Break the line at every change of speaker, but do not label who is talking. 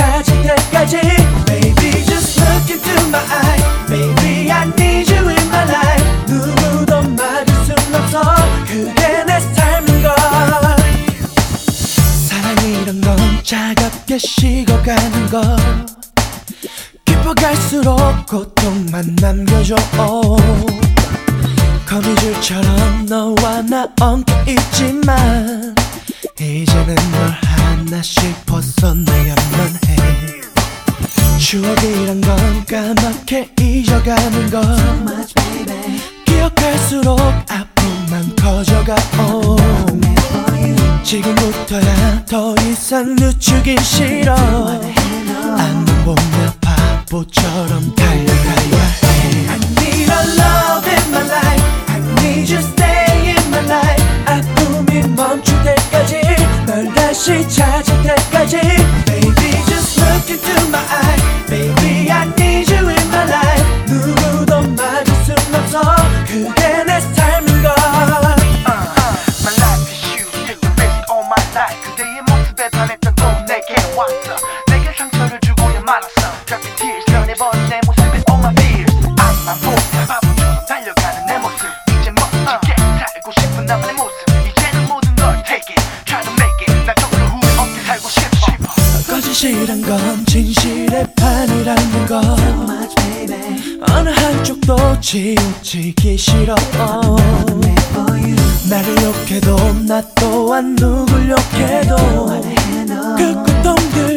찾을 때까지 Baby just look into my eye Baby I need you in my life 누구도 막을 순 없어 그게 내 삶인걸 사랑이란 건 차갑게 식어가는 것 깊어갈수록 고통만 남겨줘 거미줄처럼 너와 나 엉켜있지만 이제는 널 하나씩 벗어나야만 해 추억이란 건 까맣게 잊어가는 것 기억할수록 아픔만 커져가 지금부터야 더 이상 늦추긴 싫어 안 보며 바보처럼 달려가야 해 I need a love in my life I need you stay in my life 아픔이 멈출 때까지 널 다시 찾을 때까지 Baby just look into my eye Baby I need you in my life 누구도 막을 순 없어 그게 내 삶인걸
My life is you still busy all my life 그대의 모습에 반했던 또 내게 왔어 내게 상처를 주고야 말았어 잡힌 tears 변해버린 내 모습에 all my fears 앞만 보며 바보처럼 달려가는 내 모습 이제 멋지게 살고 싶은 나만의 모습 이제는 모든 걸 take it try to make it 난 조금 후회 없게 살고 싶어
거짓이란 건 진실의 반이라는 것 어느 한쪽도 치우치기 싫어 나를 욕해도 나 또한 누굴 욕해도 그 고통들